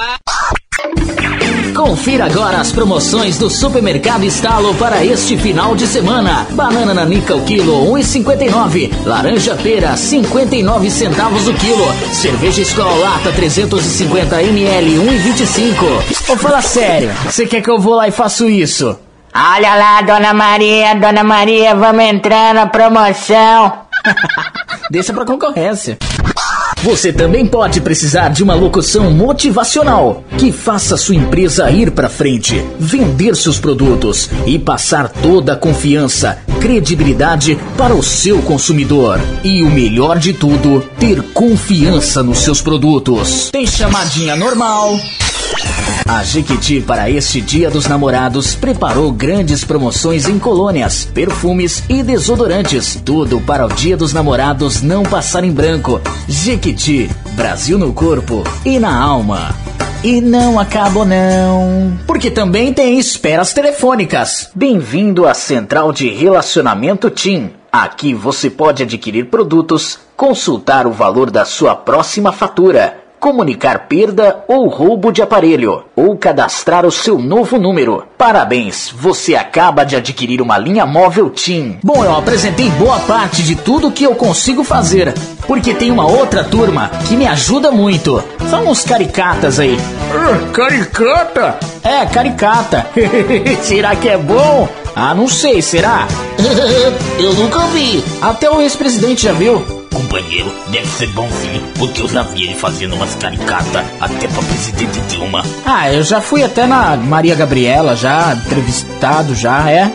Confira agora as promoções do Supermercado Estalo para este final de semana. Banana nanica o quilo, 1,59. Laranja pera, 59 centavos o quilo. Cerveja Skol lata, 350 ml, 1,25. Ô, fala sério, você quer que eu vou lá e faço isso? Olha lá, Dona Maria, vamos entrar na promoção. Deixa pra concorrência. Você também pode precisar de uma locução motivacional que faça sua empresa ir pra frente, vender seus produtos e passar toda a confiança, credibilidade para o seu consumidor. E o melhor de tudo, ter confiança nos seus produtos. Tem chamadinha normal. A Jequiti, para este Dia dos Namorados, preparou grandes promoções em colônias, perfumes e desodorantes. Tudo para o Dia dos Namorados não passar em branco. Jequiti, Brasil no corpo e na alma. E não acabou não, porque também tem esperas telefônicas. Bem-vindo à Central de Relacionamento TIM. Aqui você pode adquirir produtos, consultar o valor da sua próxima fatura, comunicar perda ou roubo de aparelho, ou cadastrar o seu novo número. Parabéns, você acaba de adquirir uma linha móvel TIM. Bom, eu apresentei boa parte de tudo que eu consigo fazer, porque tem uma outra turma que me ajuda muito. São uns caricatas aí. Caricata? É, caricata. Será que é bom? Ah, não sei, será? Eu nunca vi. Até o ex-presidente já viu. Companheiro, deve ser bom sim, porque eu já vi ele fazendo umas caricatas até pra presidente Dilma. Ah, eu já fui até na Maria Gabriela, já entrevistado, já, é.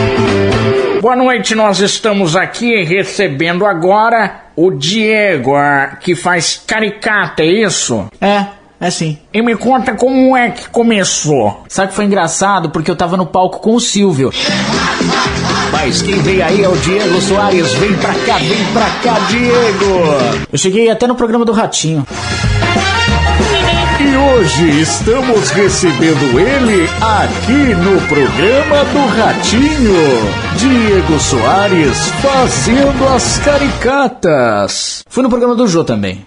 Boa noite, nós estamos aqui recebendo agora o Diego, que faz caricata, é isso? É sim. E me conta como é que começou. Sabe que foi engraçado? Porque eu tava no palco com o Silvio. Mas quem vem aí é o Diego Soares. Vem pra cá, Diego. Eu cheguei até no programa do Ratinho. E hoje estamos recebendo ele aqui no programa do Ratinho. Diego Soares fazendo as caricatas. Fui no programa do Jô também.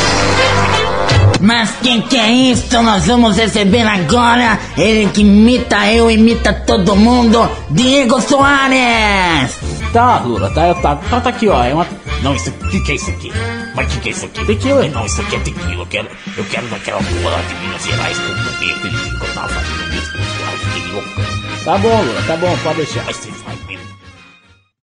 Mas quem que é isso? Nós vamos receber agora ele que imita todo mundo, Diego Soares. Tá, Lula, tá aqui, ó. É uma... Não, isso que é isso aqui? Mas que é isso aqui? Tequila. Não, isso aqui é tequila. Eu quero daquela rua lá de Minas Gerais que eu tomei aquele dia que eu tava fazendo um discurso lá, eu fiquei loucão. Tá bom, Lula, tá bom, pode deixar. Mas você vai.